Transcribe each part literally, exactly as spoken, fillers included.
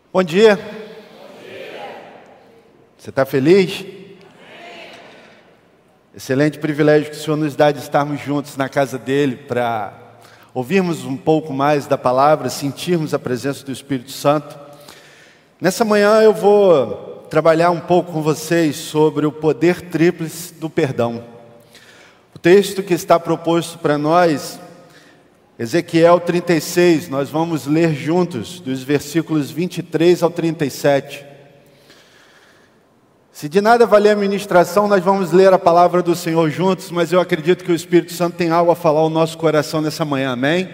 Bom dia. Bom dia. Você está feliz? Amém. Excelente privilégio que o Senhor nos dá de estarmos juntos na casa dele para ouvirmos um pouco mais da palavra, sentirmos a presença do Espírito Santo. Nessa manhã eu vou trabalhar um pouco com vocês sobre o poder tríplice do perdão. O texto que está proposto para nós, Ezequiel trinta e seis, nós vamos ler juntos, dos versículos vinte e três ao trinta e sete. Se de nada valer a ministração, nós vamos ler a palavra do Senhor juntos, mas eu acredito que o Espírito Santo tem algo a falar ao nosso coração nessa manhã, amém?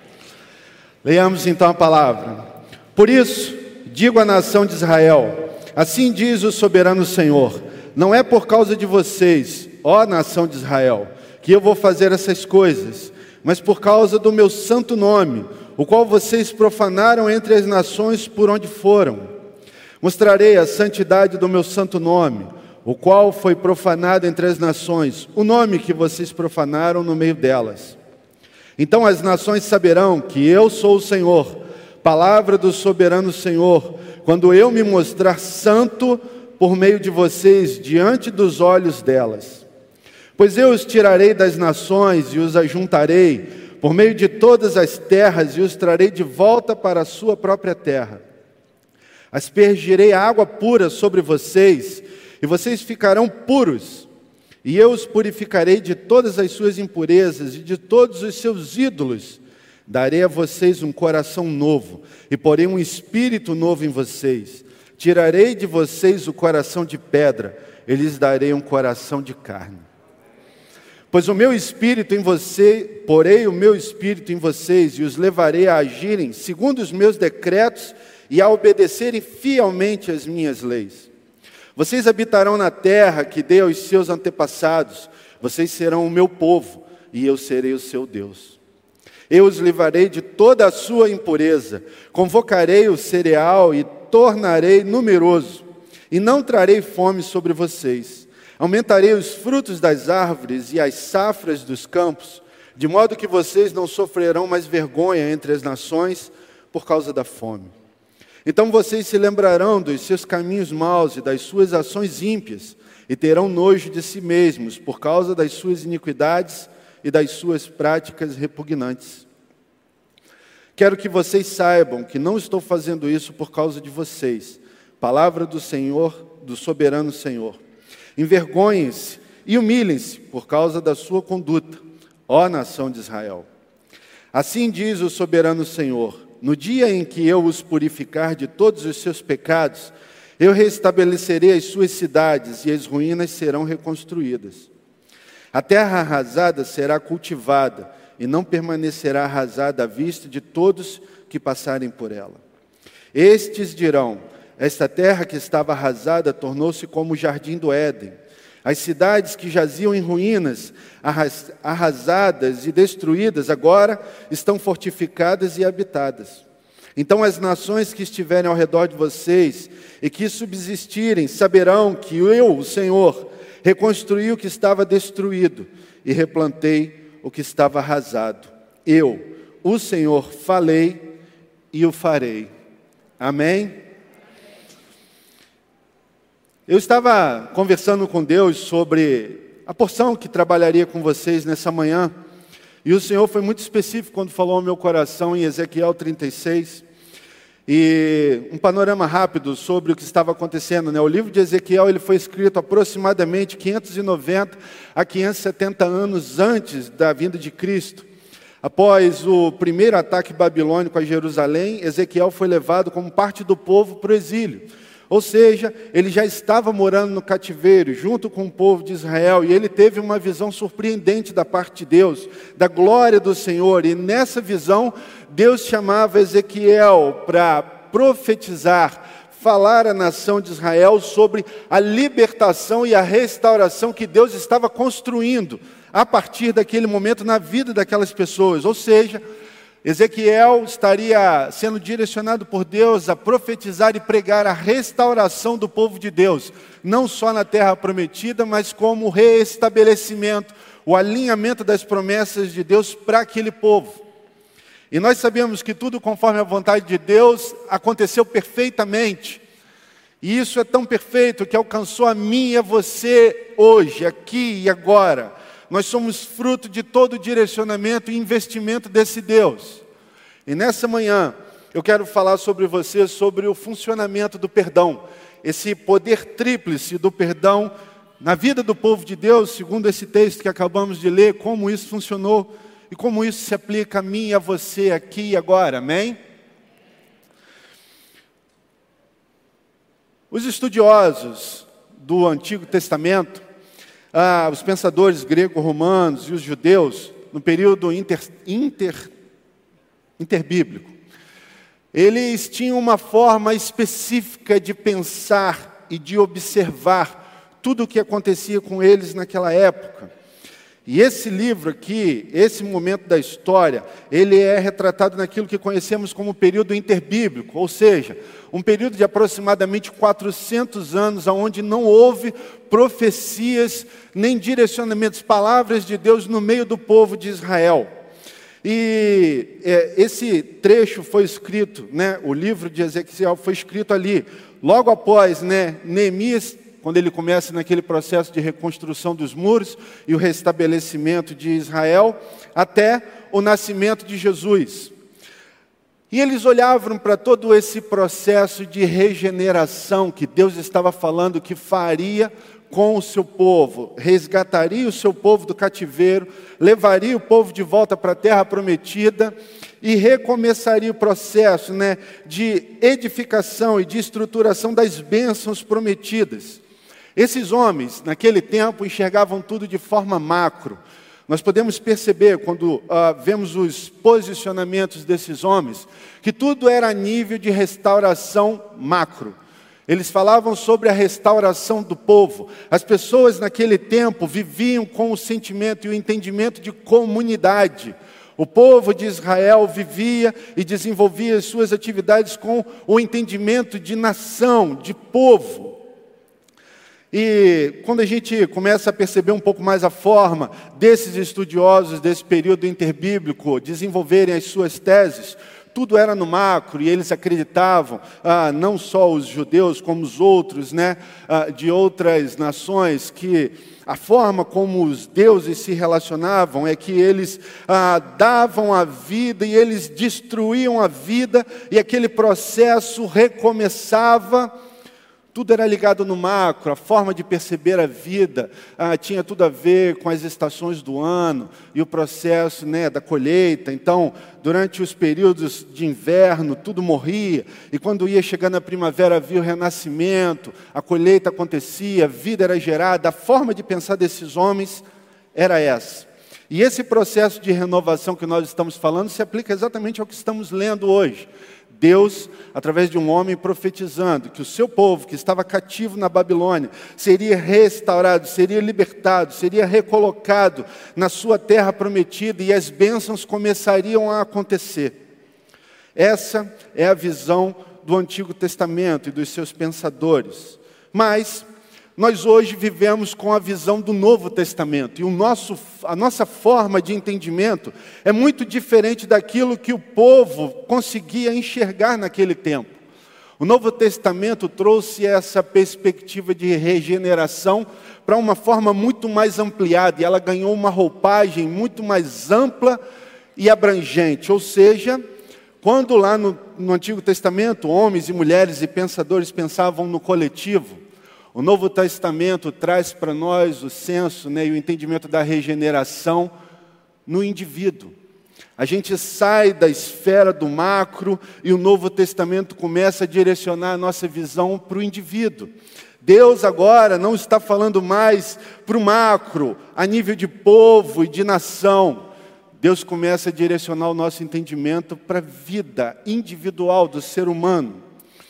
Leiamos então a palavra. Por isso, digo à nação de Israel, assim diz o soberano Senhor, não é por causa de vocês, ó nação de Israel, que eu vou fazer essas coisas, mas por causa do meu santo nome, o qual vocês profanaram entre as nações por onde foram. Mostrarei a santidade do meu santo nome, o qual foi profanado entre as nações, o nome que vocês profanaram no meio delas. Então as nações saberão que eu sou o Senhor, palavra do soberano Senhor, quando eu me mostrar santo por meio de vocês diante dos olhos delas. Pois eu os tirarei das nações e os ajuntarei por meio de todas as terras e os trarei de volta para a sua própria terra. Aspergirei água pura sobre vocês e vocês ficarão puros. E eu os purificarei de todas as suas impurezas e de todos os seus ídolos. Darei a vocês um coração novo e porei um espírito novo em vocês. Tirarei de vocês o coração de pedra e lhes darei um coração de carne. Pois o meu espírito em você, porei o meu espírito em vocês e os levarei a agirem segundo os meus decretos e a obedecerem fielmente as minhas leis. Vocês habitarão na terra que dei aos seus antepassados, vocês serão o meu povo e eu serei o seu Deus. Eu os livrarei de toda a sua impureza, convocarei o cereal e tornarei numeroso, e não trarei fome sobre vocês. Aumentarei os frutos das árvores e as safras dos campos, de modo que vocês não sofrerão mais vergonha entre as nações por causa da fome. Então vocês se lembrarão dos seus caminhos maus e das suas ações ímpias, e terão nojo de si mesmos por causa das suas iniquidades e das suas práticas repugnantes. Quero que vocês saibam que não estou fazendo isso por causa de vocês. Palavra do Senhor, do soberano Senhor. Envergonhem-se e humilhem-se por causa da sua conduta, ó nação de Israel. Assim diz o soberano Senhor, no dia em que eu os purificar de todos os seus pecados, eu restabelecerei as suas cidades e as ruínas serão reconstruídas. A terra arrasada será cultivada e não permanecerá arrasada à vista de todos que passarem por ela. Estes dirão, esta terra que estava arrasada tornou-se como o jardim do Éden. As cidades que jaziam em ruínas, arrasadas e destruídas, agora estão fortificadas e habitadas. Então as nações que estiverem ao redor de vocês e que subsistirem, saberão que eu, o Senhor, reconstruí o que estava destruído e replantei o que estava arrasado. Eu, o Senhor, falei e o farei. Amém? Eu estava conversando com Deus sobre a porção que trabalharia com vocês nessa manhã, e o Senhor foi muito específico quando falou ao meu coração em Ezequiel trinta e seis, e um panorama rápido sobre o que estava acontecendo, né? O livro de Ezequiel ele foi escrito aproximadamente quinhentos e noventa a quinhentos e setenta anos antes da vinda de Cristo. Após o primeiro ataque babilônico a Jerusalém, Ezequiel foi levado como parte do povo para o exílio. Ou seja, ele já estava morando no cativeiro, junto com o povo de Israel, e ele teve uma visão surpreendente da parte de Deus, da glória do Senhor, e nessa visão, Deus chamava Ezequiel para profetizar, falar à nação de Israel sobre a libertação e a restauração que Deus estava construindo, a partir daquele momento na vida daquelas pessoas, ou seja, Ezequiel estaria sendo direcionado por Deus a profetizar e pregar a restauração do povo de Deus, não só na terra prometida, mas como o reestabelecimento, o alinhamento das promessas de Deus para aquele povo. E nós sabemos que tudo conforme a vontade de Deus aconteceu perfeitamente. E isso é tão perfeito que alcançou a mim e a você hoje, aqui e agora. Nós somos fruto de todo o direcionamento e investimento desse Deus. E nessa manhã, eu quero falar sobre você, sobre o funcionamento do perdão. Esse poder tríplice do perdão na vida do povo de Deus, segundo esse texto que acabamos de ler, como isso funcionou e como isso se aplica a mim e a você aqui e agora, amém? Os estudiosos do Antigo Testamento, ah, os pensadores grego-romanos e os judeus, no período inter, inter, interbíblico, eles tinham uma forma específica de pensar e de observar tudo o que acontecia com eles naquela época. E esse livro aqui, esse momento da história, ele é retratado naquilo que conhecemos como período interbíblico, ou seja, um período de aproximadamente quatrocentos anos, onde não houve profecias, nem direcionamentos, palavras de Deus no meio do povo de Israel. E é, esse trecho foi escrito, né, o livro de Ezequiel foi escrito ali, logo após, né, Neemias, quando ele começa naquele processo de reconstrução dos muros e o restabelecimento de Israel, até o nascimento de Jesus. E eles olhavam para todo esse processo de regeneração que Deus estava falando que faria com o seu povo, resgataria o seu povo do cativeiro, levaria o povo de volta para a terra prometida e recomeçaria o processo, né, de edificação e de estruturação das bênçãos prometidas. Esses homens, naquele tempo, enxergavam tudo de forma macro. Nós podemos perceber, quando uh, vemos os posicionamentos desses homens, que tudo era a nível de restauração macro. Eles falavam sobre a restauração do povo. As pessoas naquele tempo viviam com o sentimento e o entendimento de comunidade. O povo de Israel vivia e desenvolvia as suas atividades com o entendimento de nação, de povo. E quando a gente começa a perceber um pouco mais a forma desses estudiosos desse período interbíblico desenvolverem as suas teses, tudo era no macro, e eles acreditavam, ah, não só os judeus, como os outros, né, ah, de outras nações, que a forma como os deuses se relacionavam é que eles ah, davam a vida e eles destruíam a vida, e aquele processo recomeçava. Tudo era ligado no macro, a forma de perceber a vida ah, tinha tudo a ver com as estações do ano e o processo, né, da colheita. Então, durante os períodos de inverno, tudo morria, e quando ia chegando a primavera havia o renascimento, a colheita acontecia, a vida era gerada. A forma de pensar desses homens era essa. E esse processo de renovação que nós estamos falando se aplica exatamente ao que estamos lendo hoje. Deus, através de um homem profetizando que o seu povo, que estava cativo na Babilônia, seria restaurado, seria libertado, seria recolocado na sua terra prometida e as bênçãos começariam a acontecer. Essa é a visão do Antigo Testamento e dos seus pensadores. Mas nós hoje vivemos com a visão do Novo Testamento, e o nosso, a nossa forma de entendimento é muito diferente daquilo que o povo conseguia enxergar naquele tempo. O Novo Testamento trouxe essa perspectiva de regeneração para uma forma muito mais ampliada, e ela ganhou uma roupagem muito mais ampla e abrangente, ou seja, quando lá no, no Antigo Testamento, homens e mulheres e pensadores pensavam no coletivo, o Novo Testamento traz para nós o senso, né, e o entendimento da regeneração no indivíduo. A gente sai da esfera do macro e o Novo Testamento começa a direcionar a nossa visão para o indivíduo. Deus agora não está falando mais para o macro, a nível de povo e de nação. Deus começa a direcionar o nosso entendimento para a vida individual do ser humano.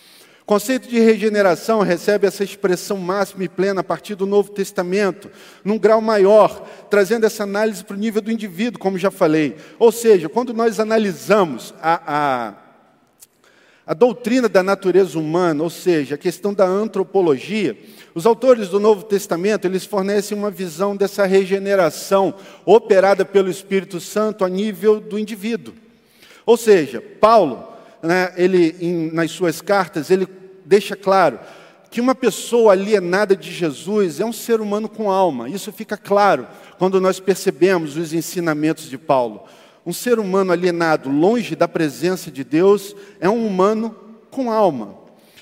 O conceito de regeneração recebe essa expressão máxima e plena a partir do Novo Testamento, num grau maior, trazendo essa análise para o nível do indivíduo, como já falei. Ou seja, quando nós analisamos a, a, a doutrina da natureza humana, ou seja, a questão da antropologia, os autores do Novo Testamento, eles fornecem uma visão dessa regeneração operada pelo Espírito Santo a nível do indivíduo. Ou seja, Paulo, né, ele, em, nas suas cartas, ele deixa claro que uma pessoa alienada de Jesus é um ser humano com alma. Isso fica claro quando nós percebemos os ensinamentos de Paulo. Um ser humano alienado, longe da presença de Deus, é um humano com alma.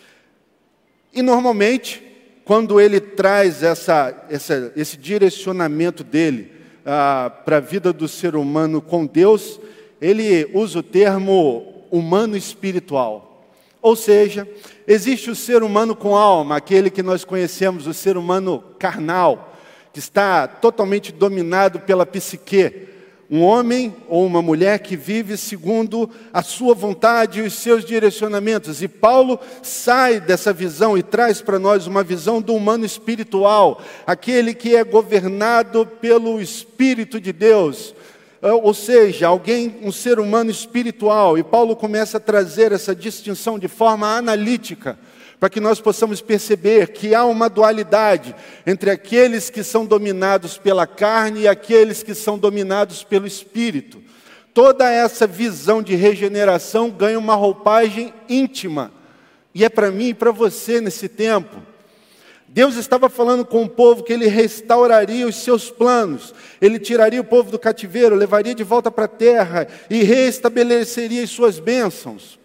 E normalmente, quando ele traz essa, essa, esse direcionamento dele ah, para a vida do ser humano com Deus, ele usa o termo humano espiritual. Ou seja, existe o ser humano com alma, aquele que nós conhecemos, o ser humano carnal, que está totalmente dominado pela psique. Um homem ou uma mulher que vive segundo a sua vontade e os seus direcionamentos. E Paulo sai dessa visão e traz para nós uma visão do humano espiritual, aquele que é governado pelo Espírito de Deus. Ou seja, alguém, um ser humano espiritual. E Paulo começa a trazer essa distinção de forma analítica, para que nós possamos perceber que há uma dualidade entre aqueles que são dominados pela carne e aqueles que são dominados pelo Espírito. Toda essa visão de regeneração ganha uma roupagem íntima. E é para mim e para você nesse tempo. Deus estava falando com o povo que Ele restauraria os seus planos. Ele tiraria o povo do cativeiro, levaria de volta para a terra e restabeleceria as suas bênçãos.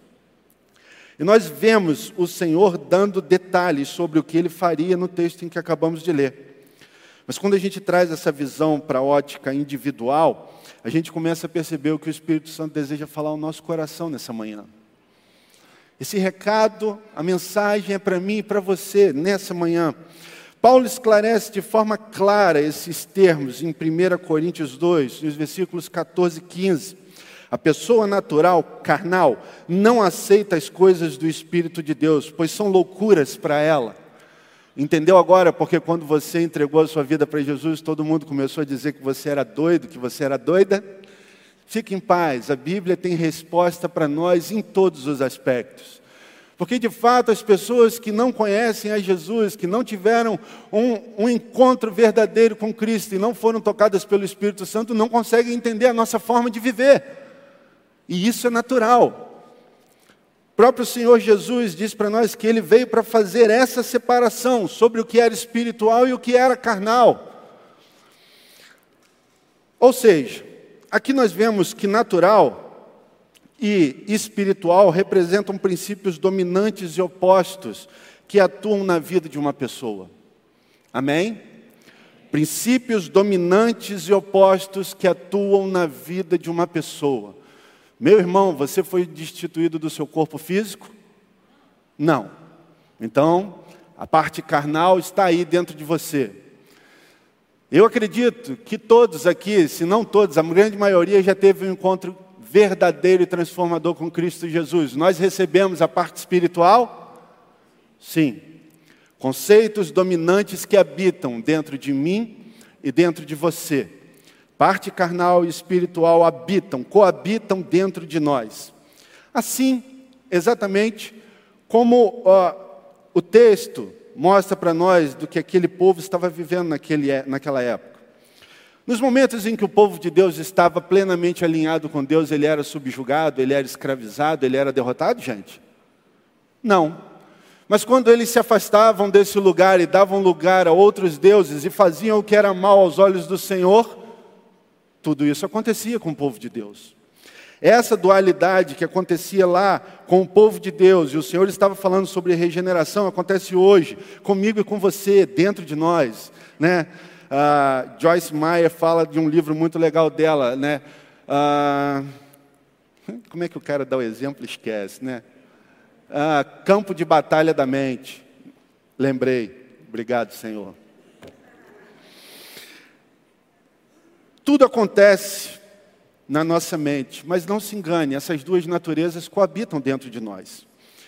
E nós vemos o Senhor dando detalhes sobre o que Ele faria no texto em que acabamos de ler. Mas quando a gente traz essa visão para a ótica individual, a gente começa a perceber o que o Espírito Santo deseja falar ao nosso coração nessa manhã. Esse recado, a mensagem é para mim e para você nessa manhã. Paulo esclarece de forma clara esses termos em primeira Coríntios dois, nos versículos catorze e quinze. A pessoa natural, carnal, não aceita as coisas do Espírito de Deus, pois são loucuras para ela. Entendeu agora? Porque quando você entregou a sua vida para Jesus, todo mundo começou a dizer que você era doido, que você era doida. Fique em paz, a Bíblia tem resposta para nós em todos os aspectos. Porque, de fato, as pessoas que não conhecem a Jesus, que não tiveram um, um encontro verdadeiro com Cristo e não foram tocadas pelo Espírito Santo, não conseguem entender a nossa forma de viver. E isso é natural. O próprio Senhor Jesus diz para nós que Ele veio para fazer essa separação sobre o que era espiritual e o que era carnal. Ou seja, aqui nós vemos que natural e espiritual representam princípios dominantes e opostos que atuam na vida de uma pessoa. Amém? Princípios dominantes e opostos que atuam na vida de uma pessoa. Meu irmão, você foi destituído do seu corpo físico? Não. Então, a parte carnal está aí dentro de você. Eu acredito que todos aqui, se não todos, a grande maioria já teve um encontro verdadeiro e transformador com Cristo Jesus. Nós recebemos a parte espiritual? Sim. Conceitos dominantes que habitam dentro de mim e dentro de você. Parte carnal e espiritual habitam, coabitam dentro de nós. Assim, exatamente como ó, o texto mostra para nós do que aquele povo estava vivendo naquele, naquela época. Nos momentos em que o povo de Deus estava plenamente alinhado com Deus, ele era subjugado, ele era escravizado, ele era derrotado, gente? Não. Mas quando eles se afastavam desse lugar e davam lugar a outros deuses e faziam o que era mal aos olhos do Senhor, tudo isso acontecia com o povo de Deus. Essa dualidade que acontecia lá com o povo de Deus, e o Senhor estava falando sobre regeneração, acontece hoje, comigo e com você, dentro de nós, né? Uh, Joyce Meyer fala de um livro muito legal dela, né? Uh, como é que o cara dá o exemplo? Esquece, né? Uh, Campo de Batalha da Mente. Lembrei. Obrigado, Senhor. Tudo acontece na nossa mente, mas não se engane, essas duas naturezas coabitam dentro de nós.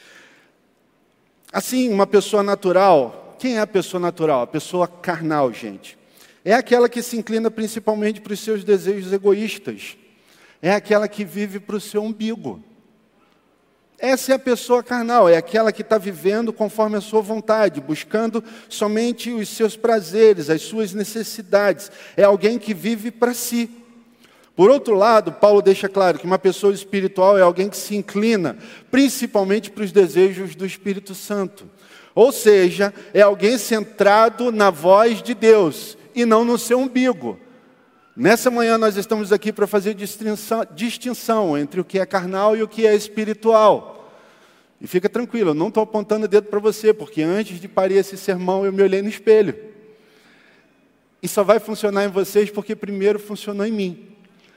Assim, uma pessoa natural, quem é a pessoa natural? A pessoa carnal, gente. É aquela que se inclina principalmente para os seus desejos egoístas. É aquela que vive para o seu umbigo. Essa é a pessoa carnal, é aquela que está vivendo conforme a sua vontade, buscando somente os seus prazeres, as suas necessidades. É alguém que vive para si. Por outro lado, Paulo deixa claro que uma pessoa espiritual é alguém que se inclina principalmente para os desejos do Espírito Santo. Ou seja, é alguém centrado na voz de Deus e não no seu umbigo. Nessa manhã nós estamos aqui para fazer distinção, distinção entre o que é carnal e o que é espiritual. E fica tranquilo, eu não estou apontando o dedo para você, porque antes de parir esse sermão eu me olhei no espelho. E só vai funcionar em vocês porque primeiro funcionou em mim.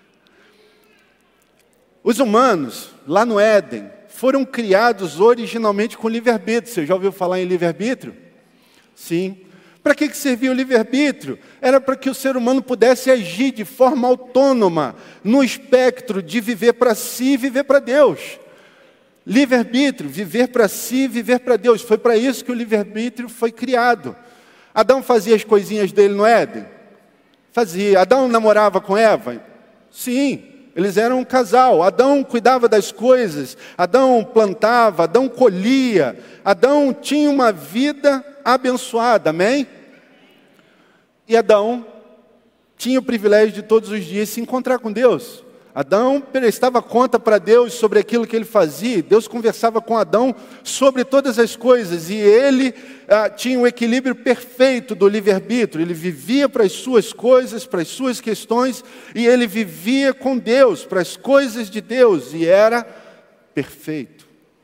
Os humanos, lá no Éden, foram criados originalmente com livre-arbítrio. Você já ouviu falar em livre-arbítrio? Sim. Para que servia o livre-arbítrio? Era para que o ser humano pudesse agir de forma autônoma, no espectro de viver para si e viver para Deus. Livre-arbítrio, viver para si e viver para Deus. Foi para isso que o livre-arbítrio foi criado. Adão fazia as coisinhas dele no Éden? Fazia. Adão namorava com Eva? Sim. Eles eram um casal. Adão cuidava das coisas, Adão plantava, Adão colhia, Adão tinha uma vida abençoada, amém? E Adão tinha o privilégio de todos os dias se encontrar com Deus. Adão prestava conta para Deus sobre aquilo que ele fazia. Deus conversava com Adão sobre todas as coisas. E ele ah, tinha um equilíbrio perfeito do livre-arbítrio. Ele vivia para as suas coisas, para as suas questões. E ele vivia com Deus, para as coisas de Deus. E era perfeito.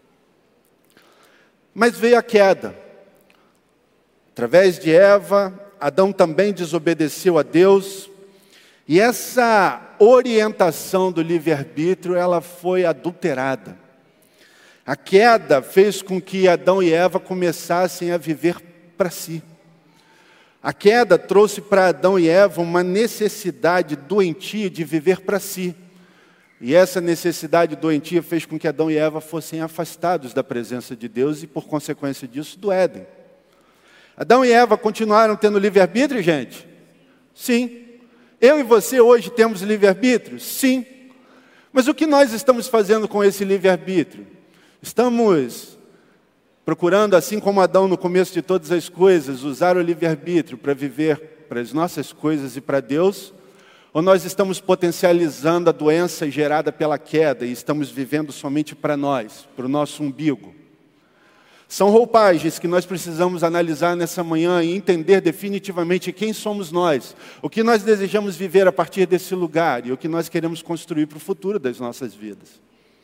Mas veio a queda. Através de Eva, Adão também desobedeceu a Deus. E essa orientação do livre-arbítrio, ela foi adulterada. A queda fez com que Adão e Eva começassem a viver para si. A queda trouxe para Adão e Eva uma necessidade doentia de viver para si. E essa necessidade doentia fez com que Adão e Eva fossem afastados da presença de Deus e, por consequência disso, do Éden. Adão e Eva continuaram tendo livre-arbítrio, gente? Sim. Eu e você hoje temos livre-arbítrio? Sim. Mas o que nós estamos fazendo com esse livre-arbítrio? Estamos procurando, assim como Adão no começo de todas as coisas, usar o livre-arbítrio para viver para as nossas coisas e para Deus? Ou nós estamos potencializando a doença gerada pela queda e estamos vivendo somente para nós, para o nosso umbigo? São roupagens que nós precisamos analisar nessa manhã e entender definitivamente quem somos nós, o que nós desejamos viver a partir desse lugar e o que nós queremos construir para o futuro das nossas vidas.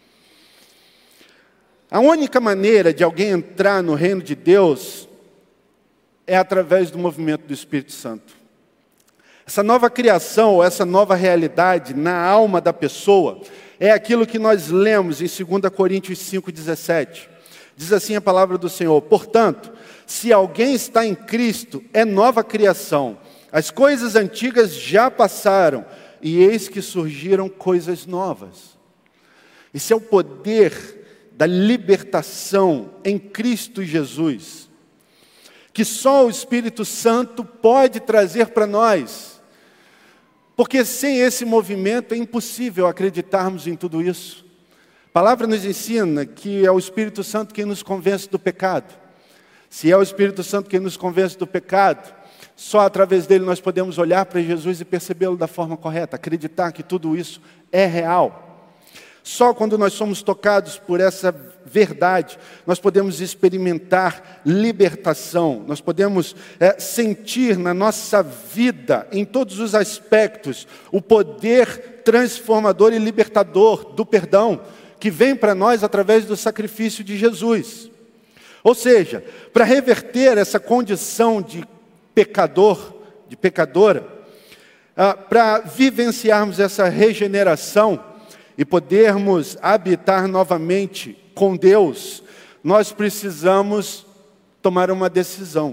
A única maneira de alguém entrar no reino de Deus é através do movimento do Espírito Santo. Essa nova criação, ou essa nova realidade na alma da pessoa, é aquilo que nós lemos em dois Coríntios cinco, dezessete. Diz assim a palavra do Senhor: portanto, se alguém está em Cristo, é nova criação. As coisas antigas já passaram, e eis que surgiram coisas novas. Esse é o poder da libertação em Cristo Jesus, que só o Espírito Santo pode trazer para nós. Porque sem esse movimento é impossível acreditarmos em tudo isso. A palavra nos ensina que é o Espírito Santo quem nos convence do pecado. Se é o Espírito Santo quem nos convence do pecado, só através dele nós podemos olhar para Jesus e percebê-lo da forma correta, acreditar que tudo isso é real. Só quando nós somos tocados por essa verdade, nós podemos experimentar libertação, nós podemos é, sentir na nossa vida, em todos os aspectos, o poder transformador e libertador do perdão, que vem para nós através do sacrifício de Jesus. Ou seja, para reverter essa condição de pecador, de pecadora, ah, para vivenciarmos essa regeneração e podermos habitar novamente com Deus, nós precisamos tomar uma decisão.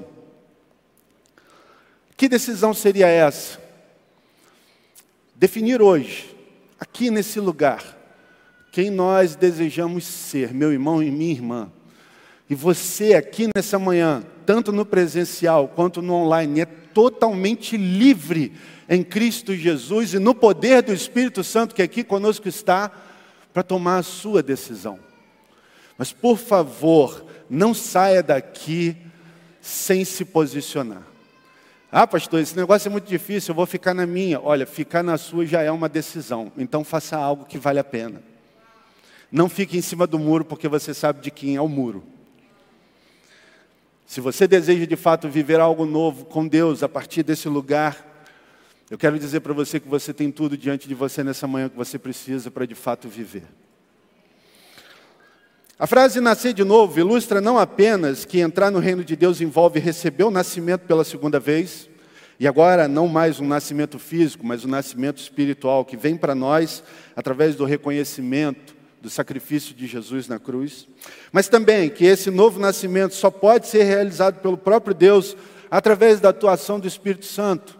Que decisão seria essa? Definir hoje, aqui nesse lugar, quem nós desejamos ser, meu irmão e minha irmã. E você aqui nessa manhã, tanto no presencial quanto no online, é totalmente livre em Cristo Jesus e no poder do Espírito Santo que aqui conosco está, para tomar a sua decisão. Mas, por favor, não saia daqui sem se posicionar. Ah, pastor, esse negócio é muito difícil, eu vou ficar na minha. Olha, ficar na sua já é uma decisão. Então faça algo que vale a pena. Não fique em cima do muro, porque você sabe de quem é o muro. Se você deseja de fato viver algo novo com Deus a partir desse lugar, eu quero dizer para você que você tem tudo diante de você nessa manhã que você precisa para de fato viver. A frase nascer de novo ilustra não apenas que entrar no reino de Deus envolve receber o nascimento pela segunda vez, e agora não mais um nascimento físico, mas um nascimento espiritual que vem para nós através do reconhecimento do sacrifício de Jesus na cruz, mas também que esse novo nascimento só pode ser realizado pelo próprio Deus através da atuação do Espírito Santo.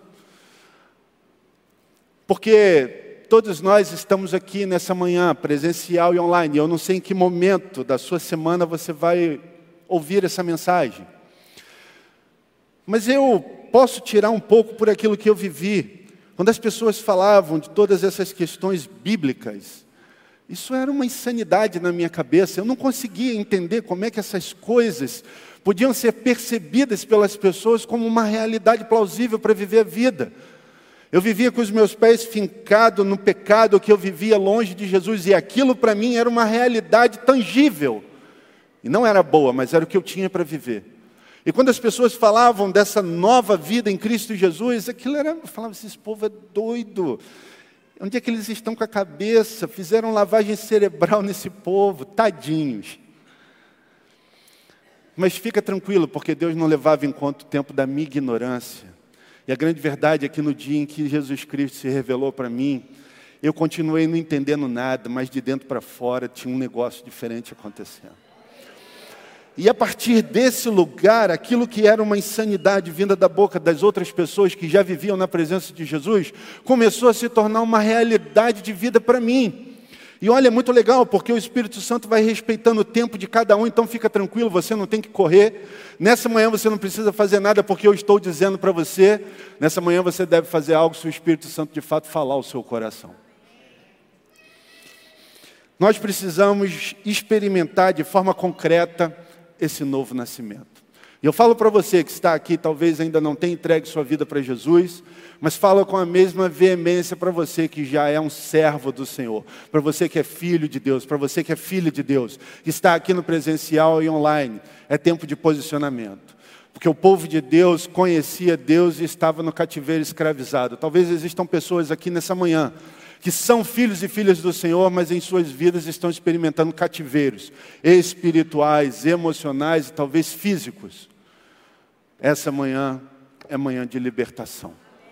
Porque todos nós estamos aqui nessa manhã, presencial e online. Eu não sei em que momento da sua semana você vai ouvir essa mensagem. Mas eu posso tirar um pouco por aquilo que eu vivi. Quando as pessoas falavam de todas essas questões bíblicas, isso era uma insanidade na minha cabeça. Eu não conseguia entender como é que essas coisas podiam ser percebidas pelas pessoas como uma realidade plausível para viver a vida. Eu vivia com os meus pés fincados no pecado que eu vivia longe de Jesus. E aquilo para mim era uma realidade tangível. E não era boa, mas era o que eu tinha para viver. E quando as pessoas falavam dessa nova vida em Cristo Jesus, aquilo era, eu falava assim, esse povo é doido. Onde é que eles estão com a cabeça? Fizeram lavagem cerebral nesse povo, tadinhos. Mas fica tranquilo, porque Deus não levava em conta o tempo da minha ignorância. E a grande verdade é que no dia em que Jesus Cristo se revelou para mim, eu continuei não entendendo nada, mas de dentro para fora tinha um negócio diferente acontecendo. E a partir desse lugar, aquilo que era uma insanidade vinda da boca das outras pessoas que já viviam na presença de Jesus, começou a se tornar uma realidade de vida para mim. E olha, é muito legal, porque o Espírito Santo vai respeitando o tempo de cada um, então fica tranquilo, você não tem que correr. Nessa manhã você não precisa fazer nada, porque eu estou dizendo para você, nessa manhã você deve fazer algo se o Espírito Santo de fato falar ao seu coração. Nós precisamos experimentar de forma concreta esse novo nascimento. E eu falo para você que está aqui, talvez ainda não tenha entregue sua vida para Jesus, mas falo com a mesma veemência para você que já é um servo do Senhor, para você que é filho de Deus, para você que é filha de Deus, que está aqui no presencial e online. É tempo de posicionamento. Porque o povo de Deus conhecia Deus e estava no cativeiro escravizado. Talvez existam pessoas aqui nessa manhã que são filhos e filhas do Senhor, mas em suas vidas estão experimentando cativeiros espirituais, emocionais e talvez físicos. Essa manhã é manhã de libertação.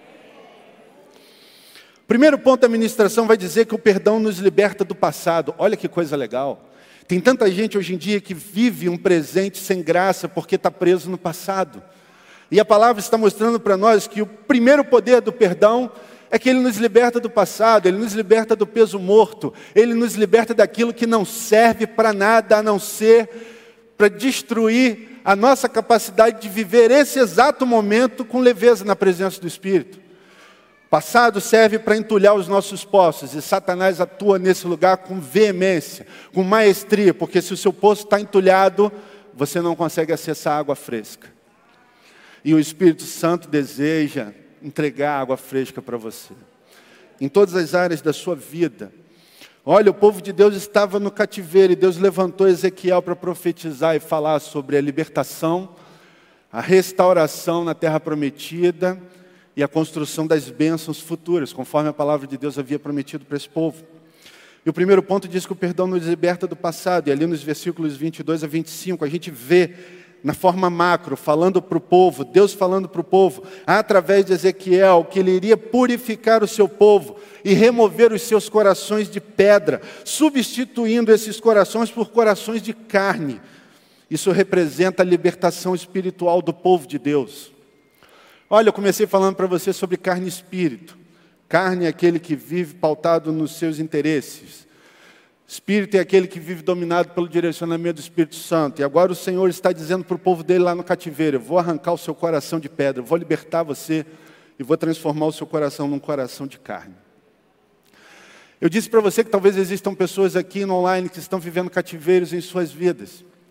Primeiro ponto da ministração vai dizer que o perdão nos liberta do passado. Olha que coisa legal. Tem tanta gente hoje em dia que vive um presente sem graça porque está preso no passado. E a palavra está mostrando para nós que o primeiro poder do perdão é que ele nos liberta do passado, ele nos liberta do peso morto, ele nos liberta daquilo que não serve para nada a não ser para destruir a nossa capacidade de viver esse exato momento com leveza na presença do Espírito. O passado serve para entulhar os nossos poços, e Satanás atua nesse lugar com veemência, com maestria, porque se o seu poço está entulhado, você não consegue acessar água fresca. E o Espírito Santo deseja entregar água fresca para você, em todas as áreas da sua vida. Olha, o povo de Deus estava no cativeiro, e Deus levantou Ezequiel para profetizar e falar sobre a libertação, a restauração na terra prometida, e a construção das bênçãos futuras, conforme a palavra de Deus havia prometido para esse povo. E o primeiro ponto diz que o perdão nos liberta do passado, e ali nos versículos vinte e dois a vinte e cinco, a gente vê, na forma macro, falando para o povo, Deus falando para o povo, através de Ezequiel, que ele iria purificar o seu povo e remover os seus corações de pedra, substituindo esses corações por corações de carne. Isso representa a libertação espiritual do povo de Deus. Olha, eu comecei falando para você sobre carne e espírito. Carne é aquele que vive pautado nos seus interesses. Espírito é aquele que vive dominado pelo direcionamento do Espírito Santo. E agora o Senhor está dizendo para o povo dele lá no cativeiro: eu vou arrancar o seu coração de pedra, eu vou libertar você e vou transformar o seu coração num coração de carne. Eu disse para você que talvez existam pessoas aqui no online que estão vivendo cativeiros em suas vidas.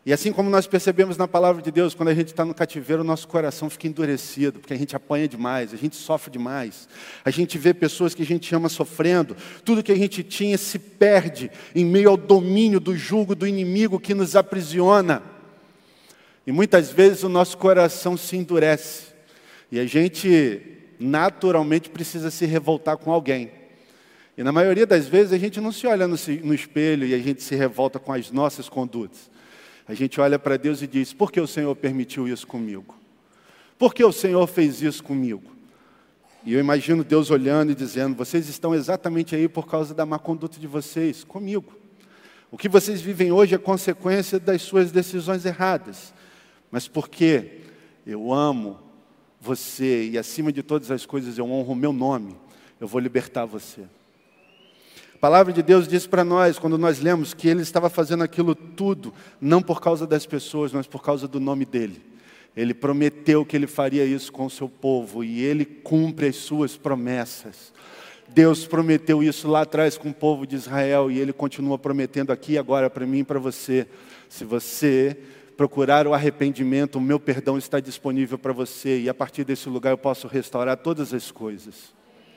E assim como nós percebemos na palavra de Deus, quando a gente está no cativeiro, o nosso coração fica endurecido, porque a gente apanha demais, a gente sofre demais. A gente vê pessoas que a gente ama sofrendo, tudo que a gente tinha se perde em meio ao domínio do jugo do inimigo que nos aprisiona. E muitas vezes o nosso coração se endurece, e a gente naturalmente precisa se revoltar com alguém. E na maioria das vezes a gente não se olha no, no espelho e a gente se revolta com as nossas condutas. A gente olha para Deus e diz, por que o Senhor permitiu isso comigo? Por que o Senhor fez isso comigo? E eu imagino Deus olhando e dizendo, vocês estão exatamente aí por causa da má conduta de vocês, comigo. O que vocês vivem hoje é consequência das suas decisões erradas. Mas porque eu amo você e acima de todas as coisas eu honro o meu nome, eu vou libertar você. A palavra de Deus diz para nós, quando nós lemos, que Ele estava fazendo aquilo tudo, não por causa das pessoas, mas por causa do nome dEle. Ele prometeu que Ele faria isso com o seu povo, e Ele cumpre as suas promessas. Deus prometeu isso lá atrás com o povo de Israel, e Ele continua prometendo aqui agora para mim e para você. Se você procurar o arrependimento, o meu perdão está disponível para você, e a partir desse lugar eu posso restaurar todas as coisas.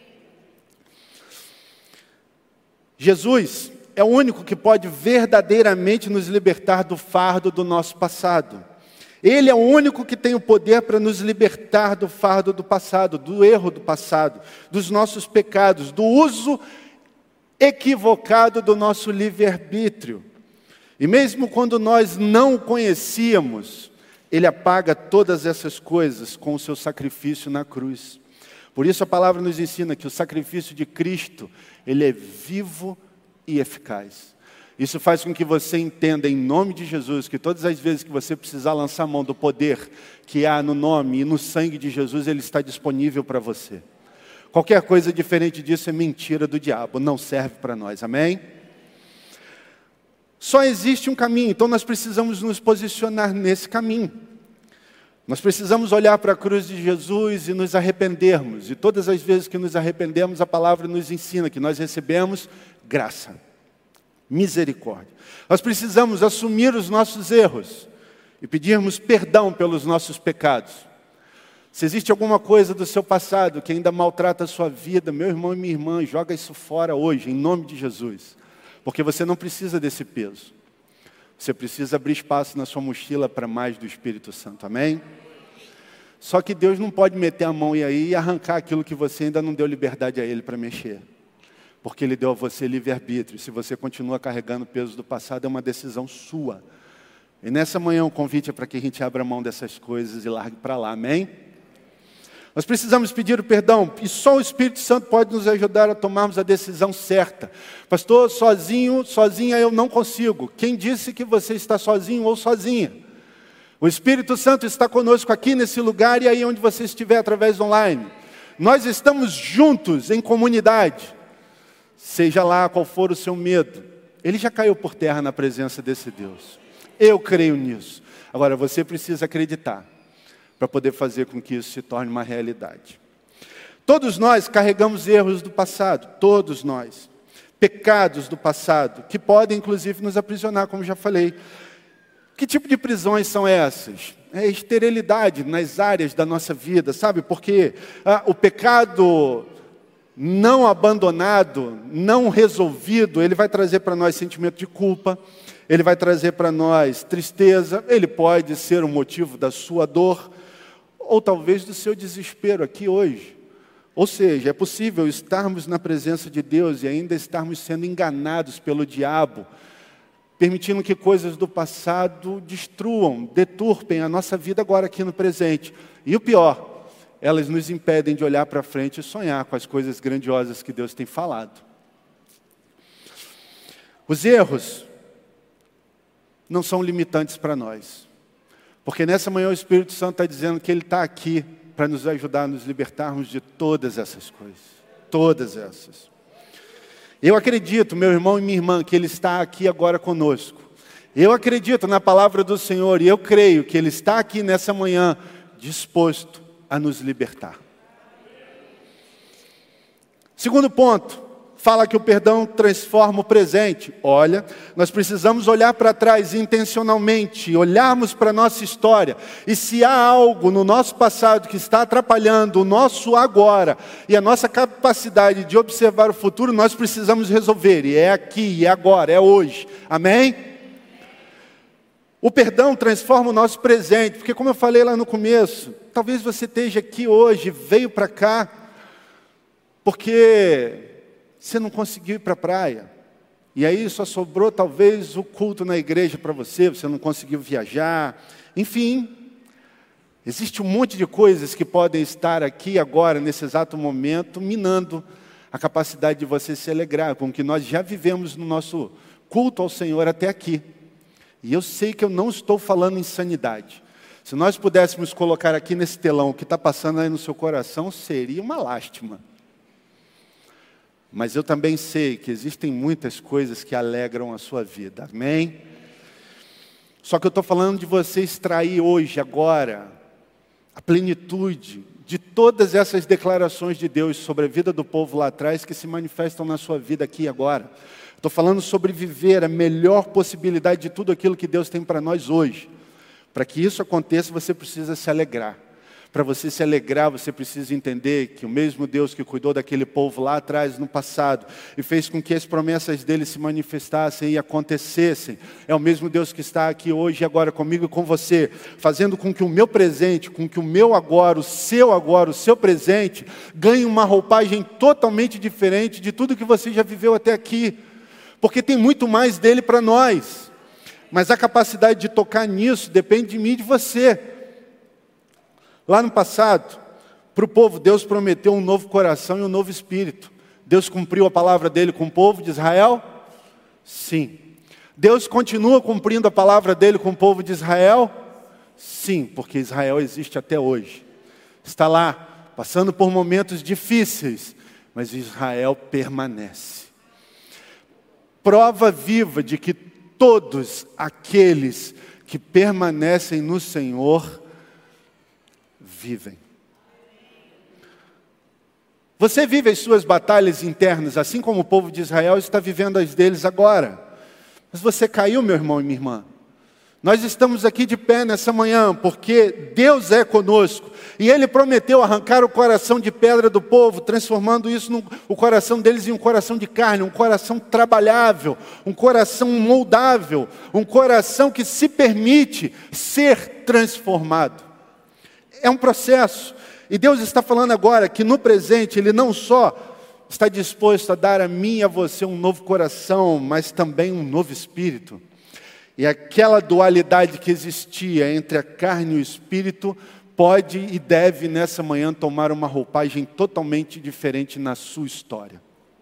Jesus é o único que pode verdadeiramente nos libertar do fardo do nosso passado. Ele é o único que tem o poder para nos libertar do fardo do passado, do erro do passado, dos nossos pecados, do uso equivocado do nosso livre-arbítrio. E mesmo quando nós não o conhecíamos, Ele apaga todas essas coisas com o seu sacrifício na cruz. Por isso a palavra nos ensina que o sacrifício de Cristo, ele é vivo e eficaz. Isso faz com que você entenda, em nome de Jesus, que todas as vezes que você precisar lançar a mão do poder que há no nome e no sangue de Jesus, ele está disponível para você. Qualquer coisa diferente disso é mentira do diabo, não serve para nós, amém? Só existe um caminho, então nós precisamos nos posicionar nesse caminho. Nós precisamos olhar para a cruz de Jesus e nos arrependermos. E todas as vezes que nos arrependemos, a palavra nos ensina que nós recebemos graça, misericórdia. Nós precisamos assumir os nossos erros e pedirmos perdão pelos nossos pecados. Se existe alguma coisa do seu passado que ainda maltrata a sua vida, meu irmão e minha irmã, joga isso fora hoje, em nome de Jesus. Porque você não precisa desse peso. Você precisa abrir espaço na sua mochila para mais do Espírito Santo, amém? Só que Deus não pode meter a mão aí e arrancar aquilo que você ainda não deu liberdade a Ele para mexer. Porque Ele deu a você livre-arbítrio. Se você continua carregando o peso do passado, é uma decisão sua. E nessa manhã o convite é para que a gente abra mão dessas coisas e largue para lá, amém? Nós precisamos pedir o perdão, e só o Espírito Santo pode nos ajudar a tomarmos a decisão certa. Pastor, sozinho, sozinha eu não consigo. Quem disse que você está sozinho ou sozinha? O Espírito Santo está conosco aqui nesse lugar e aí onde você estiver através do online. Nós estamos juntos em comunidade. Seja lá qual for o seu medo, ele já caiu por terra na presença desse Deus. Eu creio nisso. Agora você precisa acreditar para poder fazer com que isso se torne uma realidade. Todos nós carregamos erros do passado, todos nós. Pecados do passado, que podem inclusive nos aprisionar, como já falei. Que tipo de prisões são essas? É a esterilidade nas áreas da nossa vida, sabe? Porque ah, o pecado não abandonado, não resolvido, ele vai trazer para nós sentimento de culpa, ele vai trazer para nós tristeza, ele pode ser o motivo da sua dor, ou talvez do seu desespero aqui hoje. Ou seja, é possível estarmos na presença de Deus e ainda estarmos sendo enganados pelo diabo, permitindo que coisas do passado destruam, deturpem a nossa vida agora aqui no presente. E o pior, elas nos impedem de olhar para frente e sonhar com as coisas grandiosas que Deus tem falado. Os erros não são limitantes para nós. Porque nessa manhã o Espírito Santo está dizendo que Ele está aqui para nos ajudar a nos libertarmos de todas essas coisas. Todas essas. Eu acredito, meu irmão e minha irmã, que Ele está aqui agora conosco. Eu acredito na palavra do Senhor e eu creio que Ele está aqui nessa manhã disposto a nos libertar. Segundo ponto, Fala que o perdão transforma o presente. Olha, nós precisamos olhar para trás intencionalmente, olharmos para a nossa história. E se há algo no nosso passado que está atrapalhando o nosso agora e a nossa capacidade de observar o futuro, nós precisamos resolver. E é aqui, é agora, é hoje. Amém? O perdão transforma o nosso presente, porque como eu falei lá no começo, talvez você esteja aqui hoje, veio para cá, porque você não conseguiu ir para a praia. E aí só sobrou talvez o culto na igreja para você, você não conseguiu viajar. Enfim, existe um monte de coisas que podem estar aqui agora, nesse exato momento, minando a capacidade de você se alegrar com o que nós já vivemos no nosso culto ao Senhor até aqui. E eu sei que eu não estou falando insanidade. Se nós pudéssemos colocar aqui nesse telão o que está passando aí no seu coração, seria uma lástima. Mas eu também sei que existem muitas coisas que alegram a sua vida. Amém? Só que eu estou falando de você extrair hoje, agora, a plenitude de todas essas declarações de Deus sobre a vida do povo lá atrás que se manifestam na sua vida aqui e agora. Estou falando sobre viver a melhor possibilidade de tudo aquilo que Deus tem para nós hoje. Para que isso aconteça, você precisa se alegrar. Para você se alegrar, você precisa entender que o mesmo Deus que cuidou daquele povo lá atrás, no passado, e fez com que as promessas dele se manifestassem e acontecessem, é o mesmo Deus que está aqui hoje e agora comigo e com você, fazendo com que o meu presente, com que o meu agora, o seu agora, o seu presente, ganhe uma roupagem totalmente diferente de tudo que você já viveu até aqui. Porque tem muito mais dele para nós. Mas a capacidade de tocar nisso depende de mim e de você. Lá no passado, para o povo, Deus prometeu um novo coração e um novo espírito. Deus cumpriu a palavra dele com o povo de Israel? Sim. Deus continua cumprindo a palavra dele com o povo de Israel? Sim, porque Israel existe até hoje. Está lá, passando por momentos difíceis, mas Israel permanece. Prova viva de que todos aqueles que permanecem no Senhor vivem. Você vive as suas batalhas internas, assim como o povo de Israel está vivendo as deles agora. Mas você caiu, meu irmão e minha irmã. Nós estamos aqui de pé nessa manhã, porque Deus é conosco. E Ele prometeu arrancar o coração de pedra do povo, transformando isso no o coração deles em um coração de carne, um coração trabalhável, um coração moldável, um coração que se permite ser transformado. É um processo. E Deus está falando agora que no presente Ele não só está disposto a dar a mim e a você um novo coração, mas também um novo espírito. E aquela dualidade que existia entre a carne e o espírito pode e deve nessa manhã tomar uma roupagem totalmente diferente na sua história.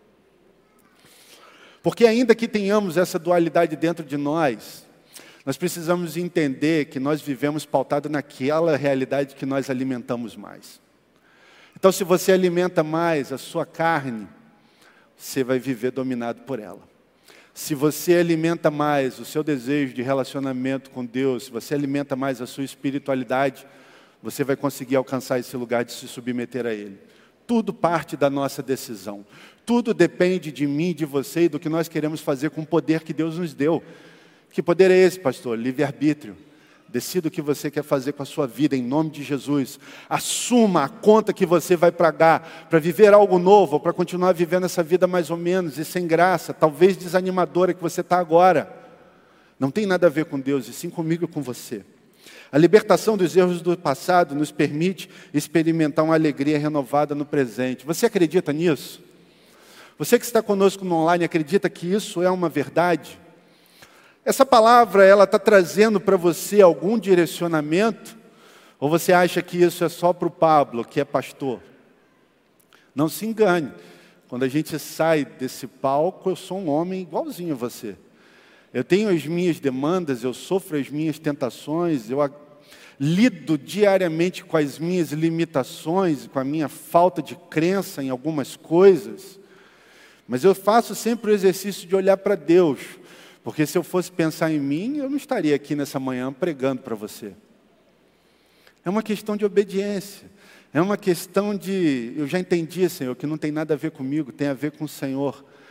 Porque ainda que tenhamos essa dualidade dentro de nós, nós precisamos entender que nós vivemos pautado naquela realidade que nós alimentamos mais. Então, se você alimenta mais a sua carne, você vai viver dominado por ela. Se você alimenta mais o seu desejo de relacionamento com Deus, se você alimenta mais a sua espiritualidade, você vai conseguir alcançar esse lugar de se submeter a Ele. Tudo parte da nossa decisão. Tudo depende de mim, de você e do que nós queremos fazer com o poder que Deus nos deu. Que poder é esse, pastor? Livre-arbítrio. Decida o que você quer fazer com a sua vida, em nome de Jesus. Assuma a conta que você vai pagar para viver algo novo, ou para continuar vivendo essa vida mais ou menos, e sem graça, talvez desanimadora que você está agora. Não tem nada a ver com Deus, e sim comigo e com você. A libertação dos erros do passado nos permite experimentar uma alegria renovada no presente. Você acredita nisso? Você que está conosco no online, acredita que isso é uma verdade? Essa palavra, ela está trazendo para você algum direcionamento? Ou você acha que isso é só para o Pablo, que é pastor? Não se engane. Quando a gente sai desse palco, eu sou um homem igualzinho a você. Eu tenho as minhas demandas, eu sofro as minhas tentações, eu lido diariamente com as minhas limitações, com a minha falta de crença em algumas coisas. Mas eu faço sempre o exercício de olhar para Deus. Porque se eu fosse pensar em mim, eu não estaria aqui nessa manhã pregando para você. É uma questão de obediência. É uma questão de, eu já entendi, Senhor, que não tem nada a ver comigo, tem a ver com o Senhor.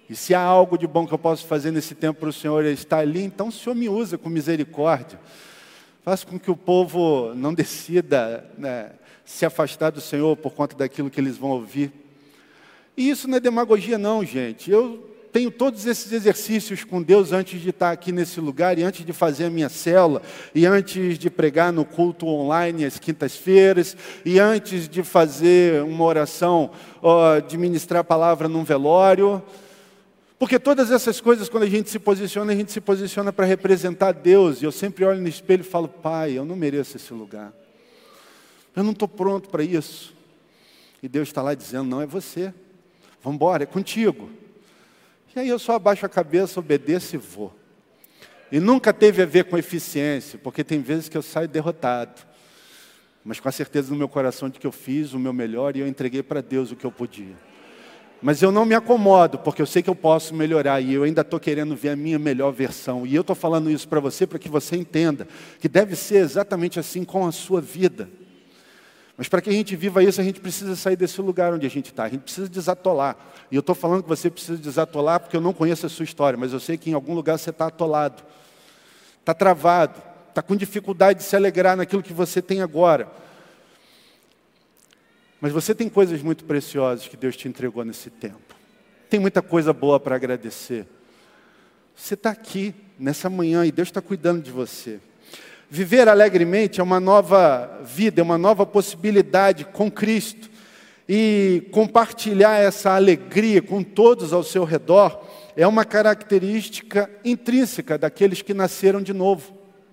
E se há algo de bom que eu posso fazer nesse tempo para o Senhor estar ali, então o Senhor me usa com misericórdia. Faça com que o povo não decida, né, se afastar do Senhor por conta daquilo que eles vão ouvir. E isso não é demagogia não, gente. Eu tenho todos esses exercícios com Deus antes de estar aqui nesse lugar, e antes de fazer a minha célula, e antes de pregar no culto online às quintas-feiras, e antes de fazer uma oração, ó, de ministrar a palavra num velório. Porque todas essas coisas, quando a gente se posiciona, a gente se posiciona para representar Deus. E eu sempre olho no espelho e falo, Pai, eu não mereço esse lugar. Eu não estou pronto para isso. E Deus está lá dizendo, não é você. Vamos embora, é contigo. E aí eu só abaixo a cabeça, obedeço e vou. E nunca teve a ver com eficiência, porque tem vezes que eu saio derrotado. Mas com a certeza no meu coração de que eu fiz o meu melhor e eu entreguei para Deus o que eu podia. Mas eu não me acomodo, porque eu sei que eu posso melhorar e eu ainda estou querendo ver a minha melhor versão. E eu estou falando isso para você, para que você entenda que deve ser exatamente assim com a sua vida. Mas para que a gente viva isso, a gente precisa sair desse lugar onde a gente está. A gente precisa desatolar. E eu estou falando que você precisa desatolar porque eu não conheço a sua história, mas eu sei que em algum lugar você está atolado, está travado, está com dificuldade de se alegrar naquilo que você tem agora. Mas você tem coisas muito preciosas que Deus te entregou nesse tempo. Tem muita coisa boa para agradecer. Você está aqui nessa manhã e Deus está cuidando de você. Viver alegremente é uma nova vida, é uma nova possibilidade com Cristo. E compartilhar essa alegria com todos ao seu redor é uma característica intrínseca daqueles que nasceram de novo.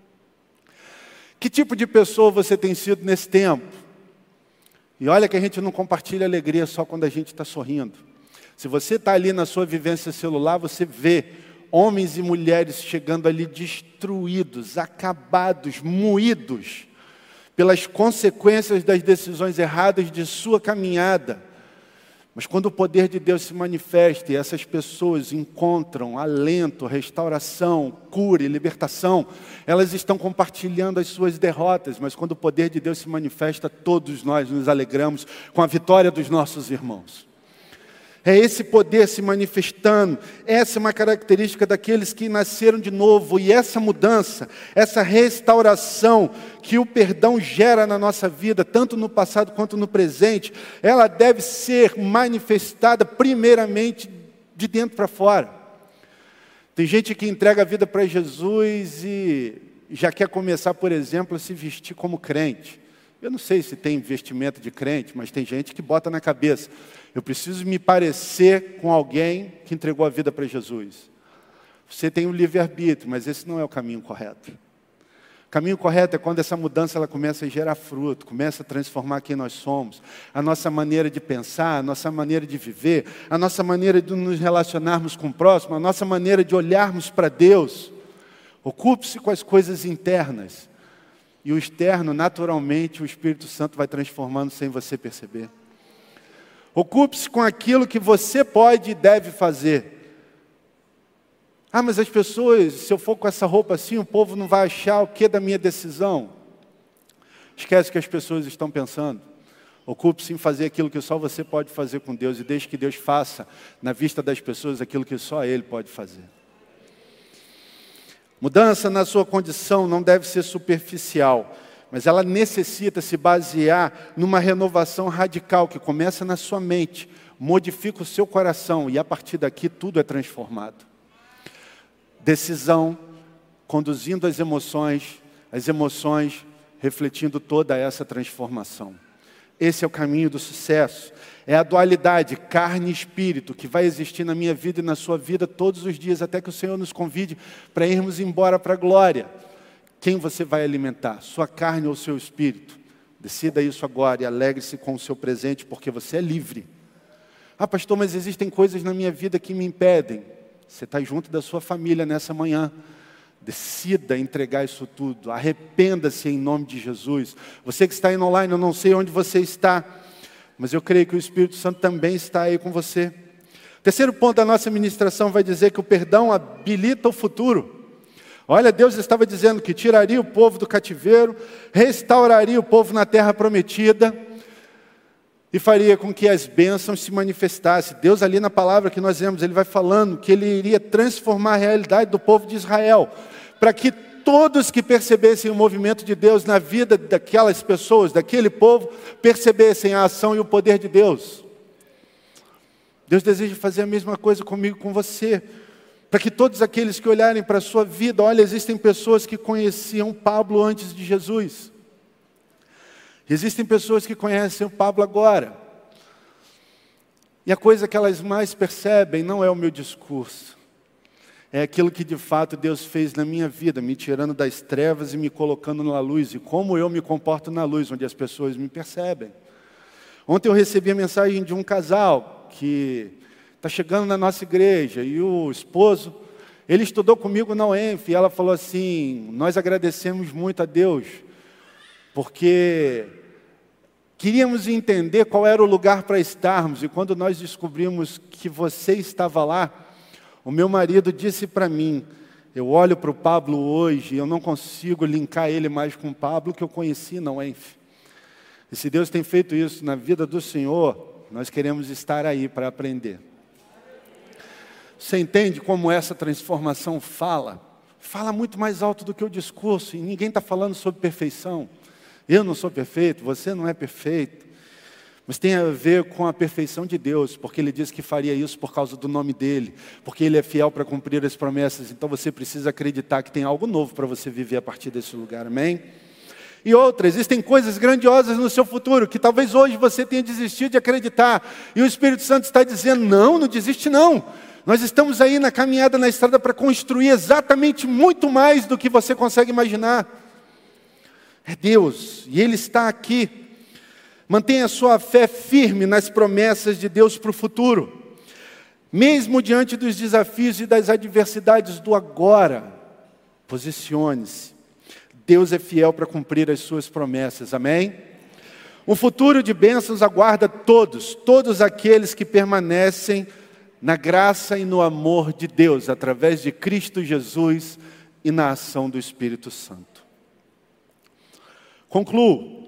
Que tipo de pessoa você tem sido nesse tempo? E olha que a gente não compartilha alegria só quando a gente está sorrindo. Se você está ali na sua vivência celular, você vê homens e mulheres chegando ali destruídos, acabados, moídos pelas consequências das decisões erradas de sua caminhada. Mas quando o poder de Deus se manifesta e essas pessoas encontram alento, restauração, cura e libertação, elas estão compartilhando as suas derrotas, mas quando o poder de Deus se manifesta, todos nós nos alegramos com a vitória dos nossos irmãos. É esse poder se manifestando, essa é uma característica daqueles que nasceram de novo, e essa mudança, essa restauração que o perdão gera na nossa vida, tanto no passado quanto no presente, ela deve ser manifestada primeiramente de dentro para fora. Tem gente que entrega a vida para Jesus e já quer começar, por exemplo, a se vestir como crente. Eu não sei se tem vestimento de crente, mas tem gente que bota na cabeça, eu preciso me parecer com alguém que entregou a vida para Jesus. Você tem um livre-arbítrio, mas esse não é o caminho correto. O caminho correto é quando essa mudança ela começa a gerar fruto, começa a transformar quem nós somos, a nossa maneira de pensar, a nossa maneira de viver, a nossa maneira de nos relacionarmos com o próximo, a nossa maneira de olharmos para Deus. Ocupe-se com as coisas internas. E o externo, naturalmente, o Espírito Santo vai transformando sem você perceber. Ocupe-se com aquilo que você pode e deve fazer. Ah, mas as pessoas, se eu for com essa roupa assim, o povo não vai achar o que da minha decisão? Esquece o que as pessoas estão pensando. Ocupe-se em fazer aquilo que só você pode fazer com Deus e deixe que Deus faça, na vista das pessoas, aquilo que só Ele pode fazer. Mudança na sua condição não deve ser superficial, mas ela necessita se basear numa renovação radical que começa na sua mente, modifica o seu coração e a partir daqui tudo é transformado. Decisão, conduzindo as emoções, as emoções refletindo toda essa transformação. Esse é o caminho do sucesso. É a dualidade, carne e espírito, que vai existir na minha vida e na sua vida todos os dias, até que o Senhor nos convide para irmos embora para a glória. Quem você vai alimentar? Sua carne ou seu espírito? Decida isso agora e alegre-se com o seu presente, porque você é livre. Ah, pastor, mas existem coisas na minha vida que me impedem. Você está junto da sua família nessa manhã. Decida entregar isso tudo. Arrependa-se em nome de Jesus. Você que está indo online, eu não sei onde você está, mas eu creio que o Espírito Santo também está aí com você. O terceiro ponto da nossa ministração vai dizer que o perdão habilita o futuro. Olha, Deus estava dizendo que tiraria o povo do cativeiro, restauraria o povo na terra prometida. e faria com que as bênçãos se manifestassem. Deus ali na palavra que nós vemos, Ele vai falando que Ele iria transformar a realidade do povo de Israel, para que todos que percebessem o movimento de Deus na vida daquelas pessoas, daquele povo, percebessem a ação e o poder de Deus. Deus deseja fazer a mesma coisa comigo, com você, para que todos aqueles que olharem para a sua vida, olha, existem pessoas que conheciam Pablo antes de Jesus. Existem pessoas que conhecem o Pablo agora. E a coisa que elas mais percebem não é o meu discurso. É aquilo que de fato Deus fez na minha vida, me tirando das trevas e me colocando na luz. E como eu me comporto na luz, onde as pessoas me percebem. Ontem eu recebi a mensagem de um casal que está chegando na nossa igreja. E o esposo, ele estudou comigo na U E N F. E ela falou assim, nós agradecemos muito a Deus, porque queríamos entender qual era o lugar para estarmos, e quando nós descobrimos que você estava lá, o meu marido disse para mim, eu olho para o Pablo hoje, e eu não consigo linkar ele mais com o Pablo que eu conheci na U E N F. E se Deus tem feito isso na vida do Senhor, nós queremos estar aí para aprender. Você entende como essa transformação fala? Fala muito mais alto do que o discurso, e ninguém está falando sobre perfeição. Eu não sou perfeito, você não é perfeito. Mas tem a ver com a perfeição de Deus, porque Ele disse que faria isso por causa do nome dEle, porque Ele é fiel para cumprir as promessas. Então você precisa acreditar que tem algo novo para você viver a partir desse lugar, amém? E outra, existem coisas grandiosas no seu futuro, que talvez hoje você tenha desistido de acreditar. E o Espírito Santo está dizendo, não, não desiste não. Nós estamos aí na caminhada, na estrada, para construir exatamente muito mais do que você consegue imaginar. É Deus, e Ele está aqui. Mantenha a sua fé firme nas promessas de Deus para o futuro. Mesmo diante dos desafios e das adversidades do agora, posicione-se. Deus é fiel para cumprir as suas promessas, amém? Um futuro de bênçãos aguarda todos, todos aqueles que permanecem na graça e no amor de Deus, através de Cristo Jesus e na ação do Espírito Santo. Concluo.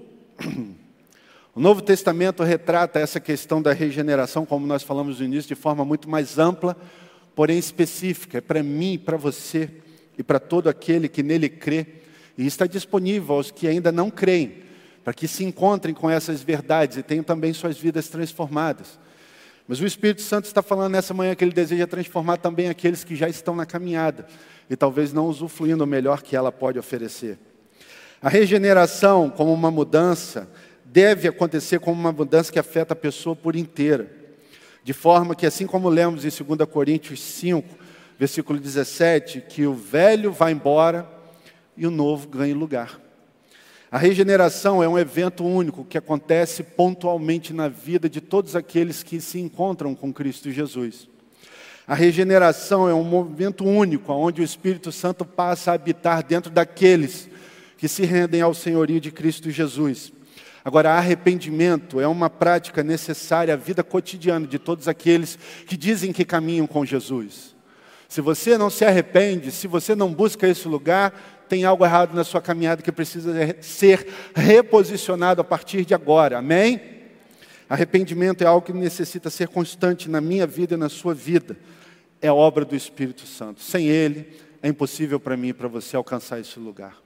O Novo Testamento retrata essa questão da regeneração, como nós falamos no início, de forma muito mais ampla, porém específica. É para mim, para você e para todo aquele que nele crê. E está disponível aos que ainda não creem, para que se encontrem com essas verdades e tenham também suas vidas transformadas. Mas o Espírito Santo está falando nessa manhã que Ele deseja transformar também aqueles que já estão na caminhada e talvez não usufruindo o melhor que ela pode oferecer. A regeneração, como uma mudança, deve acontecer como uma mudança que afeta a pessoa por inteira. De forma que, assim como lemos em dois Coríntios cinco, versículo dezessete, que o velho vai embora e o novo ganha lugar. A regeneração é um evento único que acontece pontualmente na vida de todos aqueles que se encontram com Cristo Jesus. A regeneração é um movimento único, onde o Espírito Santo passa a habitar dentro daqueles que se rendem ao senhorio de Cristo Jesus. Agora, arrependimento é uma prática necessária à vida cotidiana de todos aqueles que dizem que caminham com Jesus. Se você não se arrepende, se você não busca esse lugar, tem algo errado na sua caminhada que precisa ser reposicionado a partir de agora, amém? Arrependimento é algo que necessita ser constante na minha vida e na sua vida. É obra do Espírito Santo. Sem Ele, é impossível para mim e para você alcançar esse lugar.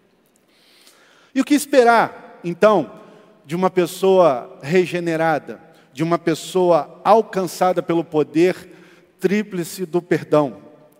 E o que esperar, então, de uma pessoa regenerada, de uma pessoa alcançada pelo poder tríplice do perdão?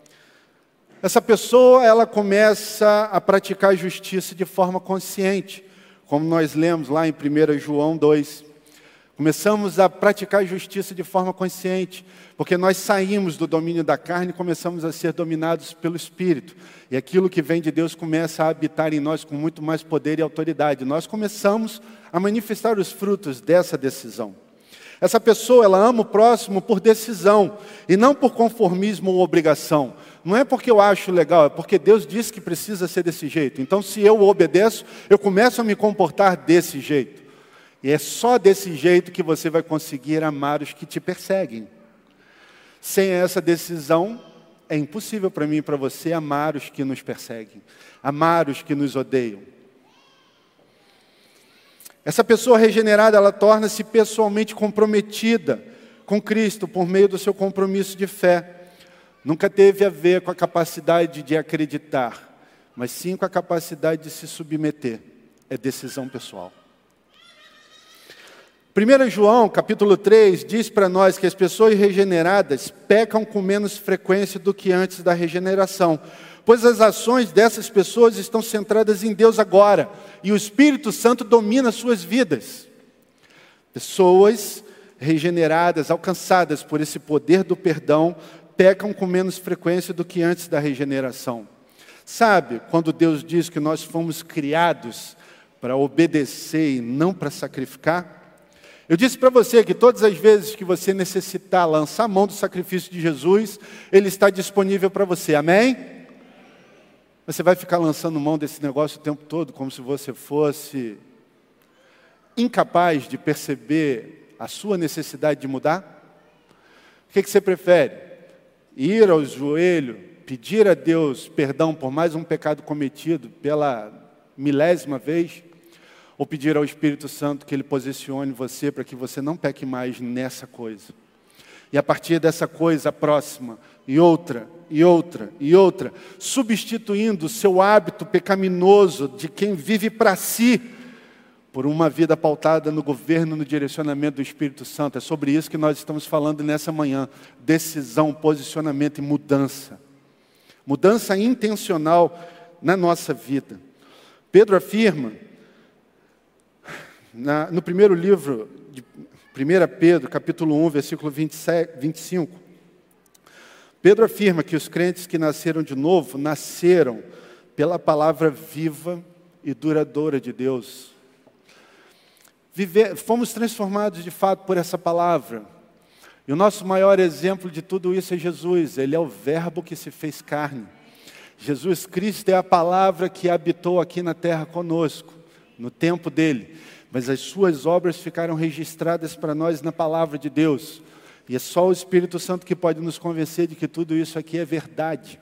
Essa pessoa, ela começa a praticar a justiça de forma consciente, como nós lemos lá em primeiro João dois. Começamos a praticar a justiça de forma consciente, porque nós saímos do domínio da carne e começamos a ser dominados pelo Espírito. E aquilo que vem de Deus começa a habitar em nós com muito mais poder e autoridade. Nós começamos a manifestar os frutos dessa decisão. Essa pessoa, ela ama o próximo por decisão, e não por conformismo ou obrigação. Não é porque eu acho legal, é porque Deus disse que precisa ser desse jeito. Então, se eu obedeço, eu começo a me comportar desse jeito. E é só desse jeito que você vai conseguir amar os que te perseguem. Sem essa decisão, é impossível para mim e para você amar os que nos perseguem, amar os que nos odeiam. Essa pessoa regenerada, ela torna-se pessoalmente comprometida com Cristo por meio do seu compromisso de fé. Nunca teve a ver com a capacidade de acreditar, mas sim com a capacidade de se submeter. É decisão pessoal. primeiro João, capítulo três, diz para nós que as pessoas regeneradas pecam com menos frequência do que antes da regeneração, pois as ações dessas pessoas estão centradas em Deus agora, e o Espírito Santo domina suas vidas. Pessoas regeneradas, alcançadas por esse poder do perdão, pecam com menos frequência do que antes da regeneração. Sabe, quando Deus diz que nós fomos criados para obedecer e não para sacrificar? Eu disse para você que todas as vezes que você necessitar lançar a mão do sacrifício de Jesus, Ele está disponível para você, amém? Você vai ficar lançando mão desse negócio o tempo todo, como se você fosse incapaz de perceber a sua necessidade de mudar? O que, que você prefere? Ir ao joelho, pedir a Deus perdão por mais um pecado cometido pela milésima vez, ou pedir ao Espírito Santo que Ele posicione você para que você não peque mais nessa coisa. E a partir dessa coisa próxima, e outra, e outra, e outra, substituindo o seu hábito pecaminoso de quem vive para si, por uma vida pautada no governo, no direcionamento do Espírito Santo. É sobre isso que nós estamos falando nessa manhã. Decisão, posicionamento e mudança. Mudança intencional na nossa vida. Pedro afirma, na, no primeiro livro de primeiro Pedro, capítulo um, versículo vinte e sete, vinte e cinco, Pedro afirma que os crentes que nasceram de novo, nasceram pela palavra viva e duradoura de Deus. Viver, fomos transformados de fato por essa palavra. E o nosso maior exemplo de tudo isso é Jesus. Ele é o verbo que se fez carne. Jesus Cristo é a palavra que habitou aqui na terra conosco, no tempo dele. Mas as suas obras ficaram registradas para nós na palavra de Deus. E é só o Espírito Santo que pode nos convencer de que tudo isso aqui é verdade.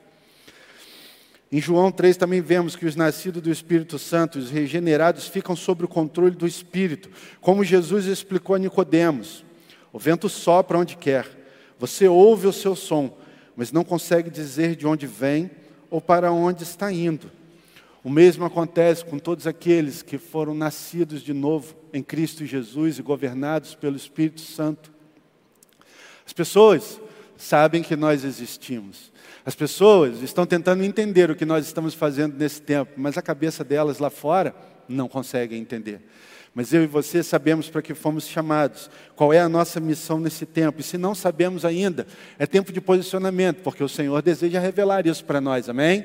Em João três também vemos que os nascidos do Espírito Santo, os regenerados, ficam sob o controle do Espírito, como Jesus explicou a Nicodemos. O vento sopra onde quer, você ouve o seu som, mas não consegue dizer de onde vem ou para onde está indo. O mesmo acontece com todos aqueles que foram nascidos de novo em Cristo Jesus e governados pelo Espírito Santo. As pessoas sabem que nós existimos. As pessoas estão tentando entender o que nós estamos fazendo nesse tempo, mas a cabeça delas lá fora não consegue entender. Mas eu e você sabemos para que fomos chamados, qual é a nossa missão nesse tempo. E se não sabemos ainda, é tempo de posicionamento, porque o Senhor deseja revelar isso para nós, amém?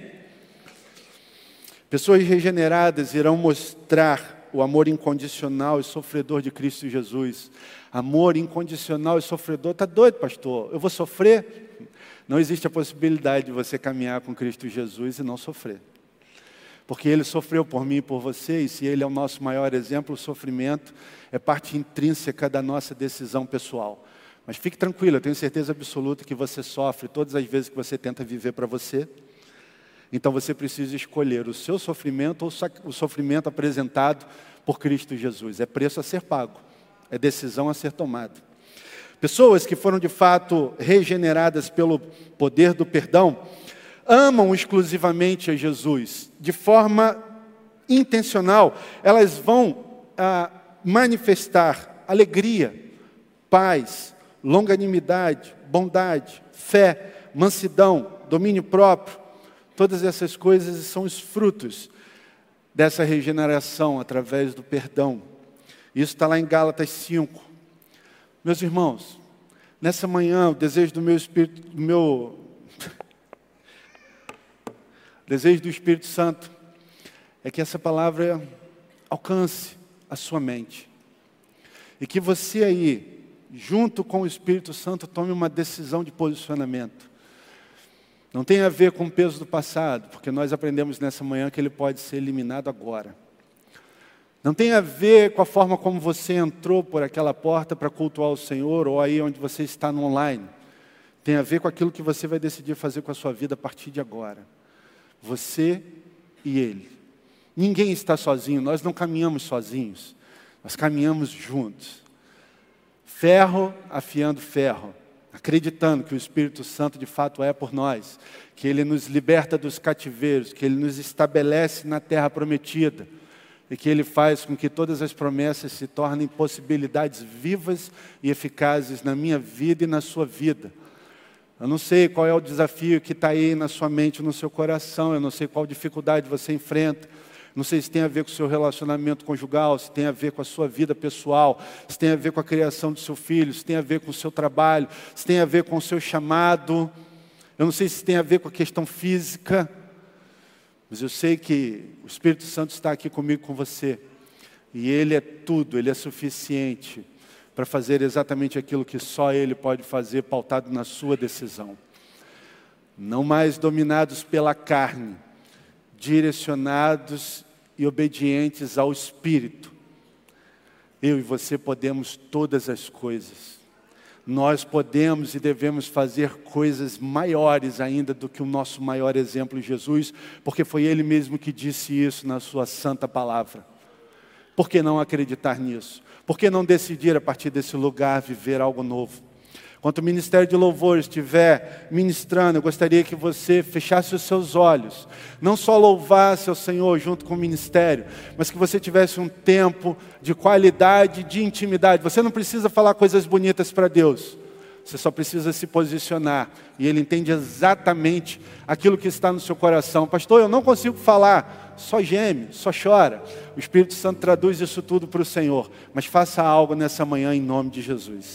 Pessoas regeneradas irão mostrar o amor incondicional e sofredor de Cristo Jesus. Amor incondicional e sofredor. Está doido, pastor? Eu vou sofrer? Não existe a possibilidade de você caminhar com Cristo Jesus e não sofrer. Porque Ele sofreu por mim e por você, e se Ele é o nosso maior exemplo, o sofrimento é parte intrínseca da nossa decisão pessoal. Mas fique tranquilo, eu tenho certeza absoluta que você sofre todas as vezes que você tenta viver para você. Então você precisa escolher o seu sofrimento ou o sofrimento apresentado por Cristo Jesus. É preço a ser pago, é decisão a ser tomada. Pessoas que foram de fato regeneradas pelo poder do perdão, amam exclusivamente a Jesus. De forma intencional, elas vão ah, manifestar alegria, paz, longanimidade, bondade, fé, mansidão, domínio próprio. Todas essas coisas são os frutos dessa regeneração através do perdão. Isso está lá em Gálatas cinco. Meus irmãos, nessa manhã, o desejo do meu Espírito, do meu desejo do Espírito Santo é que essa palavra alcance a sua mente. E que você aí, junto com o Espírito Santo, tome uma decisão de posicionamento. Não tem a ver com o peso do passado, porque nós aprendemos nessa manhã que ele pode ser eliminado agora. Não tem a ver com a forma como você entrou por aquela porta para cultuar o Senhor, ou aí onde você está no online. Tem a ver com aquilo que você vai decidir fazer com a sua vida a partir de agora. Você e Ele. Ninguém está sozinho, nós não caminhamos sozinhos. Nós caminhamos juntos. Ferro afiando ferro. Acreditando que o Espírito Santo de fato é por nós. Que Ele nos liberta dos cativeiros. Que Ele nos estabelece na terra prometida. E que Ele faz com que todas as promessas se tornem possibilidades vivas e eficazes na minha vida e na sua vida. Eu não sei qual é o desafio que está aí na sua mente, no seu coração. Eu não sei qual dificuldade você enfrenta. Não sei se tem a ver com o seu relacionamento conjugal, se tem a ver com a sua vida pessoal, se tem a ver com a criação do seu filho, se tem a ver com o seu trabalho, se tem a ver com o seu chamado. Eu não sei se tem a ver com a questão física. Mas eu sei que o Espírito Santo está aqui comigo, com você. E Ele é tudo, Ele é suficiente para fazer exatamente aquilo que só Ele pode fazer, pautado na sua decisão. Não mais dominados pela carne, direcionados e obedientes ao Espírito. Eu e você podemos todas as coisas. Nós podemos e devemos fazer coisas maiores ainda do que o nosso maior exemplo, Jesus, porque foi Ele mesmo que disse isso na sua santa palavra. Por que não acreditar nisso? Por que não decidir a partir desse lugar viver algo novo? Enquanto o Ministério de Louvor estiver ministrando, eu gostaria que você fechasse os seus olhos. Não só louvasse ao Senhor junto com o ministério, mas que você tivesse um tempo de qualidade, de intimidade. Você não precisa falar coisas bonitas para Deus. Você só precisa se posicionar. E Ele entende exatamente aquilo que está no seu coração. Pastor, eu não consigo falar. Só geme, só chora. O Espírito Santo traduz isso tudo para o Senhor. Mas faça algo nessa manhã em nome de Jesus.